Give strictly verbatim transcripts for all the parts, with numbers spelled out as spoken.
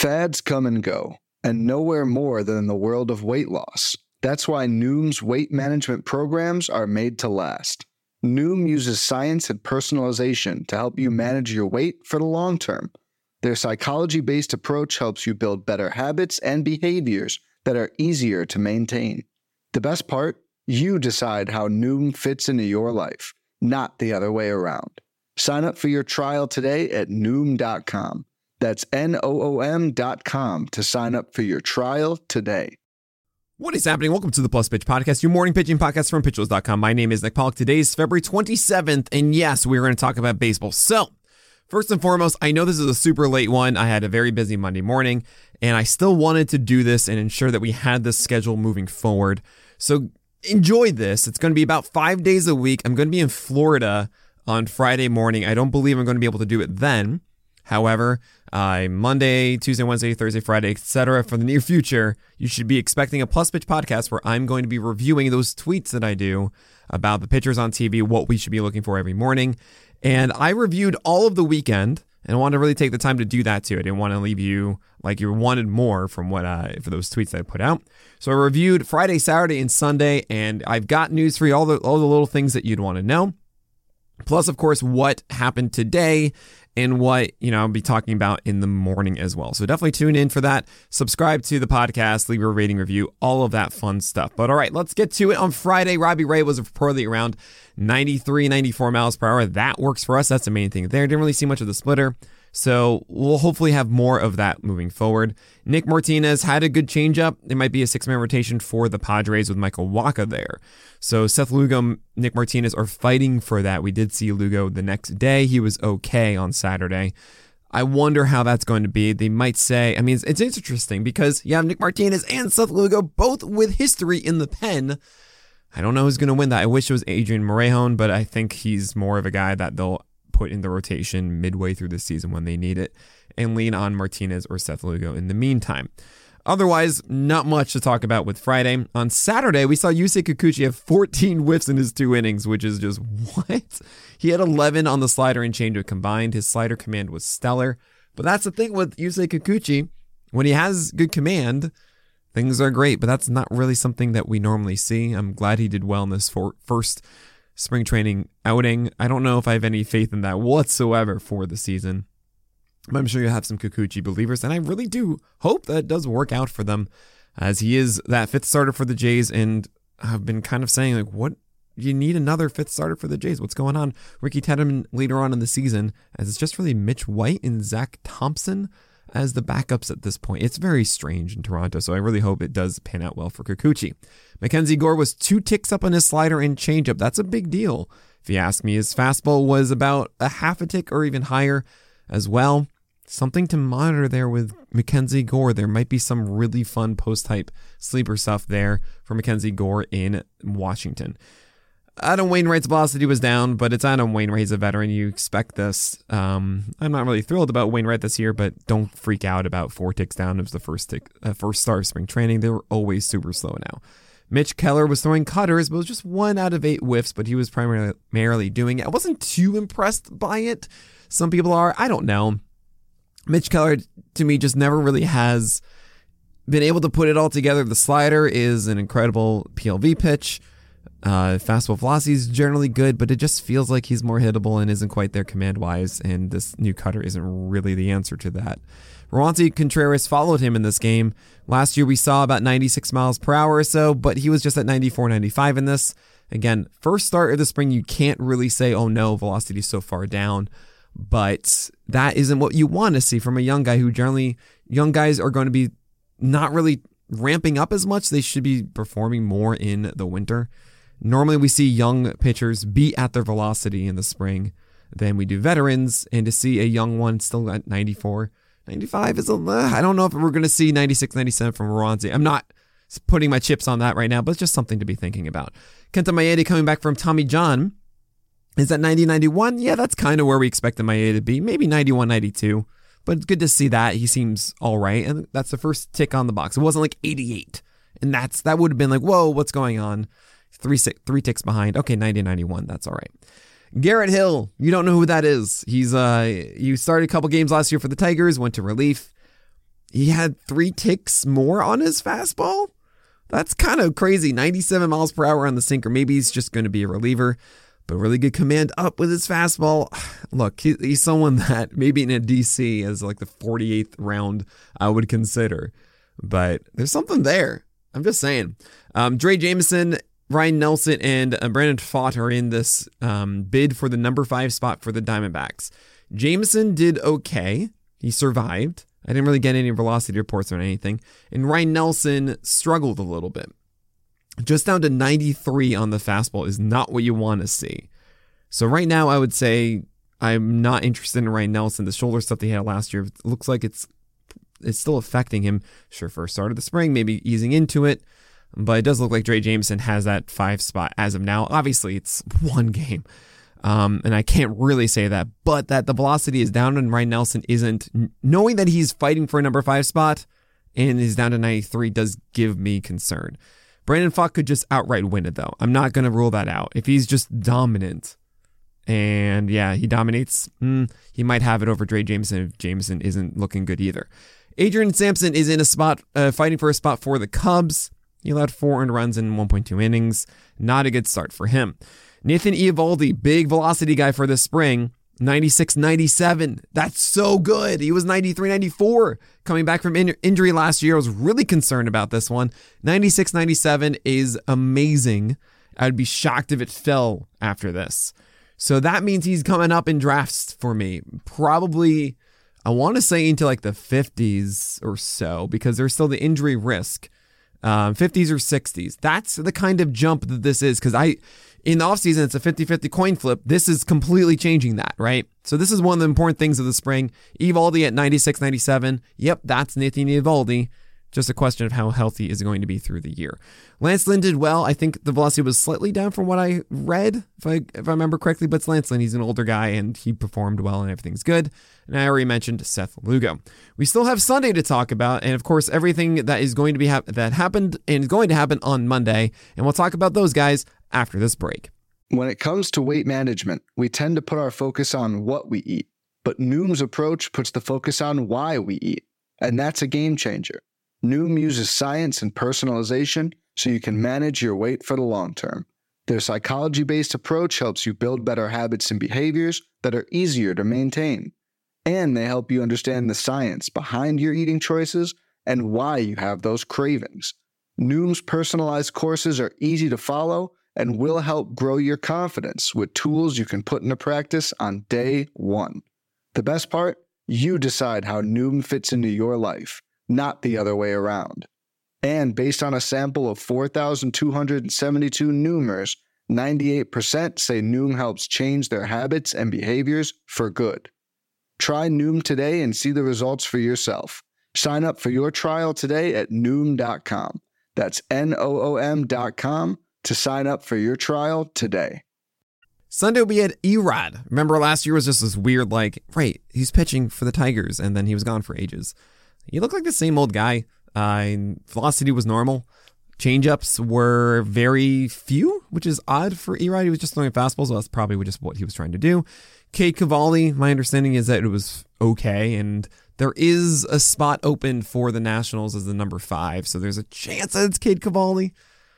Fads come and go, and nowhere more than in the world of weight loss. That's why Noom's weight management programs are made to last. Noom uses science and personalization to help you manage your weight for the long term. Their psychology-based approach helps you build better habits and behaviors that are easier to maintain. The best part? You decide how Noom fits into your life, not the other way around. Sign up for your trial today at Noom dot com. That's N O O M dot com to sign up for your trial today. What is happening? Welcome to the Plus Pitch Podcast, your morning pitching podcast from pitchers dot com. My name is Nick Pollock. Today is February twenty-seventh, and yes, we're going to talk about baseball. So, first and foremost, I know this is a super late one. I had a very busy Monday morning, and I still wanted to do this and ensure that we had this schedule moving forward. So, enjoy this. It's going to be about five days a week. I'm going to be in Florida on Friday morning. I don't believe I'm going to be able to do it then. However, uh, Monday, Tuesday, Wednesday, Thursday, Friday, et cetera, for the near future, you should be expecting a Plus Pitch podcast where I'm going to be reviewing those tweets that I do about the pitchers on T V, what we should be looking for every morning. And I reviewed all of the weekend, and I wanted to really take the time to do that too. I didn't want to leave you like you wanted more from what uh, for those tweets that I put out. So I reviewed Friday, Saturday, and Sunday, and I've got news for you, all the all the little things that you'd want to know. Plus, of course, what happened today and what, you know, I'll be talking about in the morning as well. So definitely tune in for that. Subscribe to the podcast, leave a rating review, all of that fun stuff. But all right, let's get to it. On Friday, Robbie Ray was reportedly around ninety-three, ninety-four miles per hour. That works for us. That's the main thing there. Didn't really see much of the splitter. So we'll hopefully have more of that moving forward. Nick Martinez had a good changeup. It might be a six-man rotation for the Padres with Michael Wacha there. So Seth Lugo, Nick Martinez are fighting for that. We did see Lugo the next day. He was okay on Saturday. I wonder how that's going to be. They might say, I mean, it's, it's interesting because you have Nick Martinez and Seth Lugo both with history in the pen. I don't know who's going to win that. I wish it was Adrian Morejon, but I think he's more of a guy that they'll put in the rotation midway through the season when they need it and lean on Martinez or Seth Lugo in the meantime. Otherwise, not much to talk about with Friday. On Saturday, we saw Yusei Kikuchi have fourteen whiffs in his two innings, which is just what? He had eleven on the slider and changeup combined. His slider command was stellar. But that's the thing with Yusei Kikuchi. When he has good command, things are great, but that's not really something that we normally see. I'm glad he did well in this for first spring training outing. I don't know if I have any faith in that whatsoever for the season. But I'm sure you'll have some Kikuchi believers, and I really do hope that it does work out for them, as he is that fifth starter for the Jays, and I've been kind of saying, like, what? You need another fifth starter for the Jays. What's going on? Ricky Tiedemann later on in the season, as it's just really Mitch White and Zach Thompson as the backups at this point. It's very strange in Toronto, so I really hope it does pan out well for Kikuchi. Mackenzie Gore was two ticks up on his slider and changeup. That's a big deal, if you ask me. His fastball was about a half a tick or even higher as well. Something to monitor there with Mackenzie Gore. There might be some really fun post-type sleeper stuff there for Mackenzie Gore in Washington. Adam Wainwright's velocity was down, but it's Adam Wainwright. He's a veteran. You expect this. Um, I'm not really thrilled about Wainwright this year, but don't freak out about four ticks down. It was the first tick, uh, first start of spring training. They were always super slow now. Mitch Keller was throwing cutters, but it was just one out of eight whiffs, but he was primarily doing it. I wasn't too impressed by it. Some people are. I don't know. Mitch Keller, to me, just never really has been able to put it all together. The slider is an incredible P L V pitch. Uh, fastball velocity is generally good, but it just feels like he's more hittable and isn't quite there command-wise, and this new cutter isn't really the answer to that. Roansy Contreras followed him in this game. Last year we saw about ninety-six miles per hour or so, but he was just at ninety-four, ninety-five in this. Again, first start of the spring, you can't really say, oh no, velocity is so far down, but that isn't what you want to see from a young guy who generally, young guys are going to be not really ramping up as much. They should be performing more in the winter. Normally we see young pitchers be at their velocity in the spring than we do veterans, and to see a young one still at ninety-four, ninety-five is a, I don't know if we're going to see ninety-six, ninety-seven from Roansy. I'm not putting my chips on that right now, but it's just something to be thinking about. Kenta Maeda coming back from Tommy John is at ninety, ninety-one. Yeah, that's kind of where we expected Maeda to be, maybe ninety-one, ninety-two, but it's good to see that. He seems all right, and that's the first tick on the box. It wasn't like eighty-eight, and that's that would have been like, whoa, what's going on? Three three ticks behind. Okay, ninety, ninety-one. That's all right. Garrett Hill, you don't know who that is. He's uh, you started a couple games last year for the Tigers, went to relief. he had three ticks more on his fastball. That's kind of crazy. ninety-seven miles per hour on the sinker. Maybe he's just going to be a reliever, but really good command up with his fastball. Look, he, he's someone that maybe in a D C as like the forty-eighth round I would consider, but there's something there. I'm just saying. Um, Drey Jameson, Ryan Nelson, and uh, Brandon Pfaadt are in this um, bid for the number five spot for the Diamondbacks. Jameson did okay. He survived. I didn't really get any velocity reports on anything. And Ryan Nelson struggled a little bit. Just down to ninety-three on the fastball is not what you want to see. So right now, I would say I'm not interested in Ryan Nelson. The shoulder stuff they had last year, it looks like it's it's still affecting him. Sure, first start of the spring, maybe easing into it. But it does look like Drey Jameson has that five spot as of now. Obviously, it's one game. Um, and I can't really say that, but that the velocity is down and Ryan Nelson isn't, knowing that he's fighting for a number five spot and is down to ninety-three does give me concern. Brandon Pfaadt could just outright win it though. I'm not going to rule that out. If he's just dominant and yeah, he dominates, mm, he might have it over Drey Jameson if Jameson isn't looking good either. Adrian Sampson is in a spot, uh, fighting for a spot for the Cubs. He allowed four earned runs in one point two innings. Not a good start for him. Nathan Eovaldi, big velocity guy for this spring, ninety-six ninety-seven. That's so good. He was ninety-three ninety-four coming back from in- injury last year. I was really concerned about this one. ninety-six ninety-seven is amazing. I'd be shocked if it fell after this. So that means he's coming up in drafts for me. Probably, I want to say into like the fifties or so because there's still the injury risk. Um, fifties or sixties. That's the kind of jump that this is because I... In the offseason, it's a fifty-fifty coin flip. This is completely changing that, right? So this is one of the important things of the spring. Eovaldi at ninety-six ninety-seven. Yep, that's Nathan Eovaldi. Just a question of how healthy is it going to be through the year. Lance Lynn did well. I think the velocity was slightly down from what I read, if I if I remember correctly, but it's Lance Lynn. He's an older guy, and he performed well, and everything's good. And I already mentioned Seth Lugo. We still have Sunday to talk about, and of course, everything that is going to be hap- that happened and is going to happen on Monday, and we'll talk about those guys after this break. When it comes to weight management, we tend to put our focus on what we eat, but Noom's approach puts the focus on why we eat, and that's a game changer. Noom uses science and personalization so you can manage your weight for the long term. Their psychology-based approach helps you build better habits and behaviors that are easier to maintain. And they help you understand the science behind your eating choices and why you have those cravings. Noom's personalized courses are easy to follow and will help grow your confidence with tools you can put into practice on day one. The best part? You decide how Noom fits into your life, not the other way around. And based on a sample of four thousand two hundred seventy-two Noomers, ninety-eight percent say Noom helps change their habits and behaviors for good. Try Noom today and see the results for yourself. Sign up for your trial today at Noom dot com. That's N O O M dot com to sign up for your trial today. Sunday we had Erod. Remember last year was just this weird, like, right, he's pitching for the Tigers, and then he was gone for ages. He looked like the same old guy. Uh, velocity was normal. Changeups were very few, which is odd for Erod. He was just throwing fastballs, so that's probably just what he was trying to do. Cade Cavalli, my understanding is that it was okay, and there is a spot open for the Nationals as the number five, so there's a chance that it's Cade Cavalli.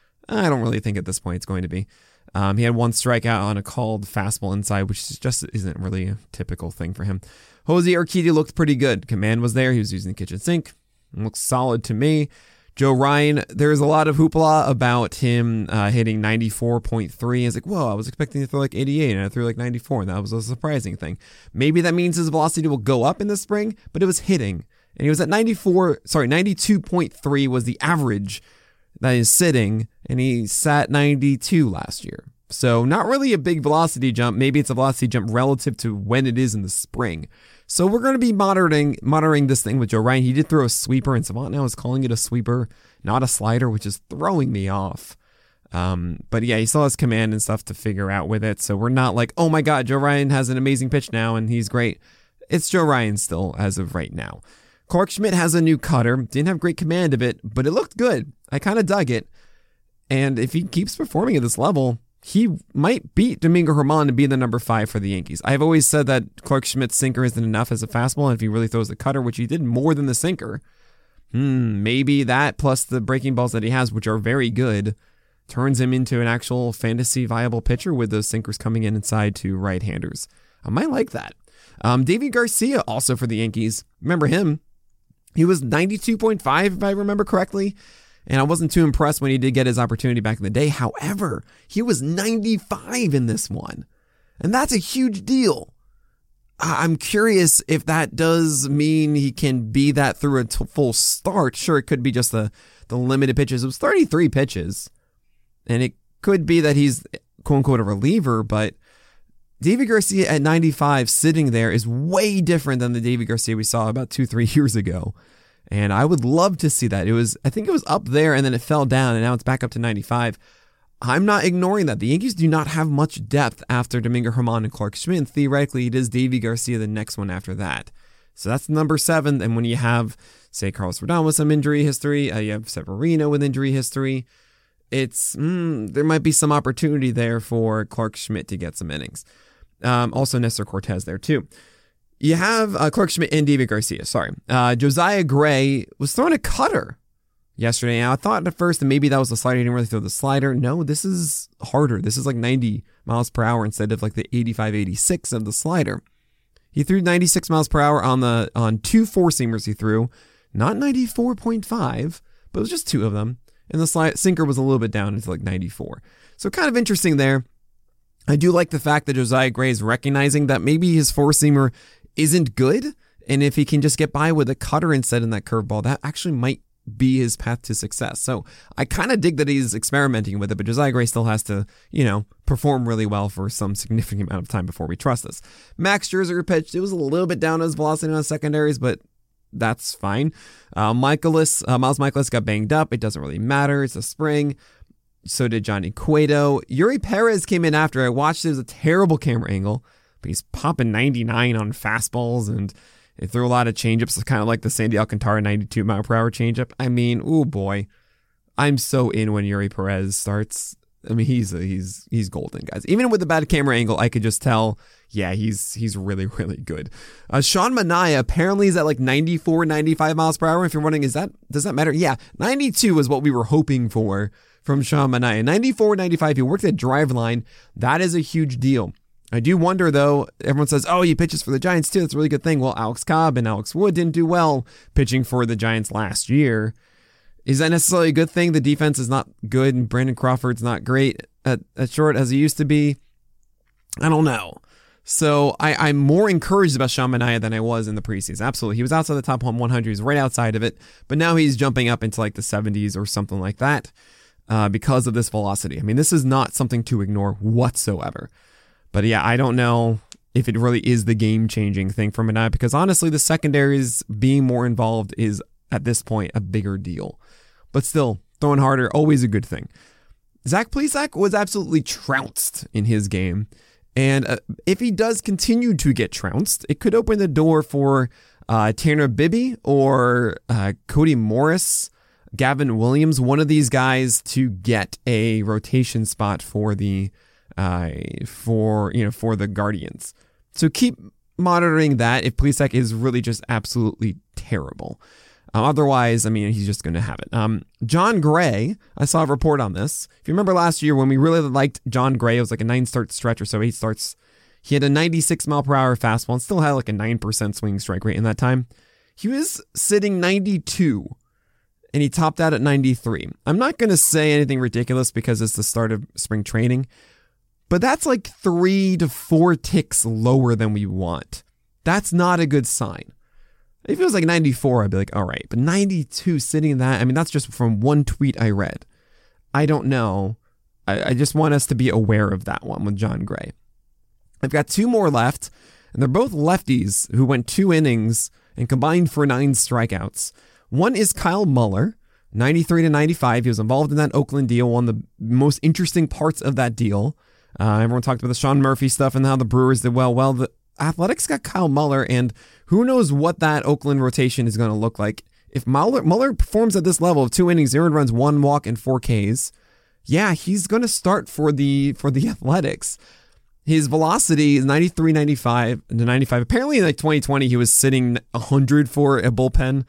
I don't really think at this point it's going to be. Um, he had one strikeout on a called fastball inside, which just isn't really a typical thing for him. Jose Urquidy looked pretty good. Command was there. He was using the kitchen sink. It looks solid to me. Joe Ryan, there's a lot of hoopla about him uh, hitting ninety-four point three. It's like, whoa, I was expecting to throw like eighty-eight, and I threw like ninety-four, and that was a surprising thing. Maybe that means his velocity will go up in the spring, but it was hitting. And he was at ninety-four, sorry, ninety-two point three was the average that is sitting, and he sat ninety-two last year. So not really a big velocity jump. Maybe it's a velocity jump relative to when it is in the spring. So we're going to be monitoring monitoring this thing with Joe Ryan. He did throw a sweeper, and Savant now is calling it a sweeper, not a slider, which is throwing me off. Um, but yeah, he still has command and stuff to figure out with it. So we're not like, oh my God, Joe Ryan has an amazing pitch now, and he's great. It's Joe Ryan still as of right now. Clark Schmidt has a new cutter. Didn't have great command of it, but it looked good. I kind of dug it. And if he keeps performing at this level, he might beat Domingo Germán to be the number five for the Yankees. I've always said that Clark Schmidt's sinker isn't enough as a fastball, and if he really throws the cutter, which he did more than the sinker, hmm, maybe that plus the breaking balls that he has, which are very good, turns him into an actual fantasy viable pitcher with those sinkers coming in inside to right-handers. I might like that. Um, Deivi Garcia also for the Yankees. Remember him? He was ninety-two point five, if I remember correctly. And I wasn't too impressed when he did get his opportunity back in the day. However, he was ninety-five in this one. And that's a huge deal. I'm curious if that does mean he can be that through a t- full start. Sure, it could be just the, the limited pitches. It was thirty-three pitches. And it could be that he's, quote-unquote, a reliever, but Deivi Garcia at ninety-five sitting there is way different than the Deivi Garcia we saw about two, three years ago. And I would love to see that. It was, I think it was up there and then it fell down and now it's back up to ninety-five. I'm not ignoring that. The Yankees do not have much depth after Domingo Germán and Clarke Schmidt. Theoretically, it is Deivi Garcia the next one after that. So that's number seven. And when you have, say, Carlos Rodon with some injury history, uh, you have Severino with injury history, it's, mm, there might be some opportunity there for Clarke Schmidt to get some innings. Um, also, Nestor Cortez there, too. You have uh, Clarke Schmidt and Deivi Garcia, sorry. Uh, Josiah Gray was throwing a cutter yesterday. Now, I thought at first that maybe that was the slider. He didn't really throw the slider. No, this is harder. This is like ninety miles per hour instead of like the eighty-five, eighty-six of the slider. He threw ninety-six miles per hour on the on two four-seamers he threw. Not ninety-four point five, but it was just two of them. And the slide, sinker was a little bit down into like ninety-four. So kind of interesting there. I do like the fact that Josiah Gray is recognizing that maybe his four-seamer isn't good. And if he can just get by with a cutter instead in that curveball, that actually might be his path to success. So I kind of dig that he's experimenting with it, but Josiah Gray still has to, you know, perform really well for some significant amount of time before we trust this. Max Scherzer pitched. It was a little bit down on his velocity on secondaries, but that's fine. Uh, Michaelis, uh, Miles Michaelis got banged up. It doesn't really matter. It's a spring. So did Johnny Cueto. Yuri Perez came in after. I watched it. It was a terrible camera angle, but he's popping ninety-nine on fastballs and he threw a lot of changeups. It's kind of like the Sandy Alcantara ninety-two mile per hour changeup. I mean, oh boy, I'm so in when Yuri Perez starts. I mean, he's he's he's golden, guys. Even with the bad camera angle, I could just tell, yeah, he's he's really, really good. Uh, Sean Manaea apparently is at like ninety-four, ninety-five miles per hour. If you're wondering, is that does that matter? Yeah, ninety-two is what we were hoping for from Sean Manaea. ninety-four, ninety-five, he worked at Driveline. That is a huge deal. I do wonder, though, everyone says, oh, he pitches for the Giants, too. That's a really good thing. Well, Alex Cobb and Alex Wood didn't do well pitching for the Giants last year. Is that necessarily a good thing? The defense is not good and Brandon Crawford's not great at, at short as he used to be. I don't know. So I, I'm more encouraged about Sean Manaea than I was in the preseason. Absolutely. He was outside the top one hundred. He was right outside of it. But now he's jumping up into like the seventies or something like that uh, because of this velocity. I mean, this is not something to ignore whatsoever. But yeah, I don't know if it really is the game-changing thing for Manaea because honestly, the secondaries being more involved is, at this point, a bigger deal. But still, throwing harder, always a good thing. Zach Plesac was absolutely trounced in his game. And uh, if he does continue to get trounced, it could open the door for uh, Tanner Bibby or uh, Cody Morris, Gavin Williams, one of these guys to get a rotation spot for the Uh, for you know for the Guardians. So keep monitoring that if Plesac is really just absolutely terrible. Uh, otherwise, I mean, he's just going to have it. Um, John Gray, I saw a report on this. If you remember last year when we really liked John Gray, it was like a nine-start stretch or so, eight starts. He had a ninety-six mile per hour fastball and still had like a nine percent swinging strike rate in that time. He was sitting ninety-two and he topped out at ninety-three. I'm not going to say anything ridiculous because it's the start of spring training, but that's like three to four ticks lower than we want. That's not a good sign. If it was like ninety-four, I'd be like, all right. But ninety-two sitting in that, I mean, that's just from one tweet I read. I don't know. I, I just want us to be aware of that one with John Gray. I've got two more left, and they're both lefties who went two innings and combined for nine strikeouts. One is Kyle Muller, ninety-three to ninety-five. He was involved in that Oakland deal, one of the most interesting parts of that deal. Uh, everyone talked about the Sean Murphy stuff and how the Brewers did well. Well, the Athletics got Kyle Muller, and who knows what that Oakland rotation is going to look like. If Muller, Muller performs at this level of two innings, zero runs, one walk, and four Ks, yeah, he's going to start for the for the Athletics. His velocity is ninety-three, ninety-five to ninety-five. Apparently in like twenty twenty, he was sitting one hundred for a bullpen.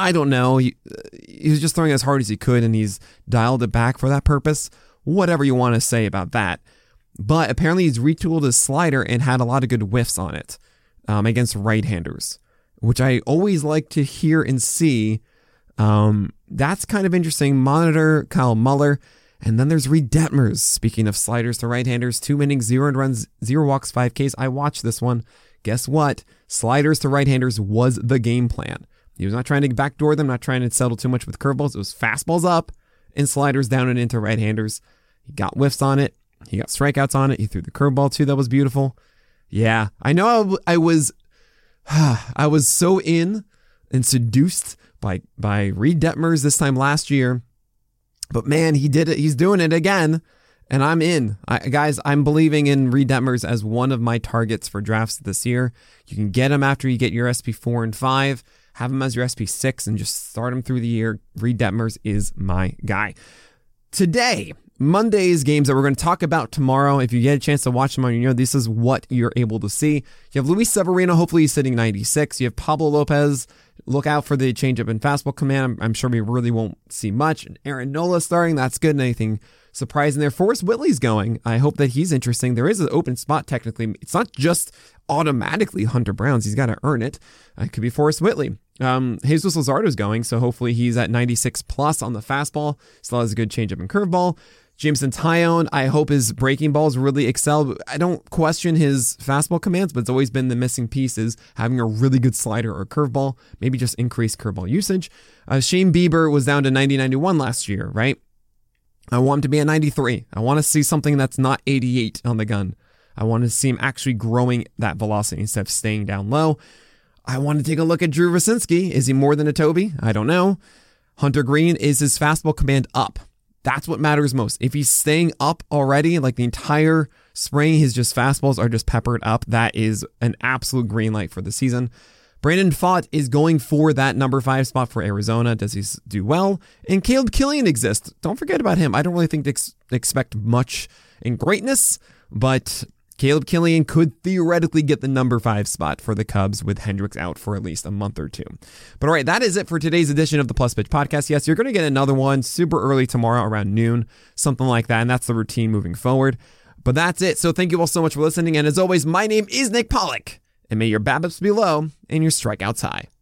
I don't know. He, he was just throwing as hard as he could, and he's dialed it back for that purpose. Whatever you want to say about that. But apparently he's retooled his slider and had a lot of good whiffs on it um, against right-handers, which I always like to hear and see. Um, that's kind of interesting. Monitor Kyle Muller. And then there's Reed Detmers. Speaking of sliders to right-handers, two innings, zero earned runs, zero walks, five Ks. I watched this one. Guess what? Sliders to right-handers was the game plan. He was not trying to backdoor them, not trying to settle too much with curveballs. It was fastballs up and sliders down and into right-handers. He got whiffs on it. He got strikeouts on it. He threw the curveball too. That was beautiful. Yeah, I know I, I was I was so in and seduced by, by Reed Detmers this time last year. But man, he did it. He's doing it again. And I'm in. I, guys, I'm believing in Reed Detmers as one of my targets for drafts this year. You can get him after you get your S P four and five. Have him as your S P six and just start him through the year. Reed Detmers is my guy. Today, Monday's games that we're going to talk about tomorrow. If you get a chance to watch them on your, you know, this is what you're able to see. You have Luis Severino. Hopefully he's sitting ninety-six. You have Pablo Lopez. Look out for the changeup and fastball command. I'm, I'm sure we really won't see much. Aaron Nola starting. That's good. Anything surprising there? Forrest Whitley's going. I hope that he's interesting. There is an open spot technically. It's not just automatically Hunter Brown's. He's got to earn it. It could be Forrest Whitley. Um, Jesus Luzardo's going, so hopefully he's at ninety-six plus on the fastball. Still has a good changeup and curveball. Jameson Taillon, I hope his breaking balls really excel. I don't question his fastball commands, but it's always been the missing pieces, having a really good slider or curveball, maybe just increase curveball usage. Uh, Shane Bieber was down to ninety ninety-one last year, right? I want him to be at ninety-three. I want to see something that's not eighty-eight on the gun. I want to see him actually growing that velocity instead of staying down low. I want to take a look at Drew Vasinski. Is he more than a Toby? I don't know. Hunter Green, is his fastball command up? That's what matters most. If he's staying up already, like the entire spring, his just fastballs are just peppered up, that is an absolute green light for the season. Brandon Pfaadt is going for that number five spot for Arizona. Does he do well? And Caleb Killian exists. Don't forget about him. I don't really think to ex- expect much in greatness, but Caleb Killian could theoretically get the number five spot for the Cubs with Hendricks out for at least a month or two. But all right, that is it for today's edition of the Plus Pitch Podcast. Yes, you're going to get another one super early tomorrow around noon, something like that, and that's the routine moving forward. But that's it. So thank you all so much for listening. And as always, my name is Nick Pollack, and may your BABIPs be low and your strikeouts high.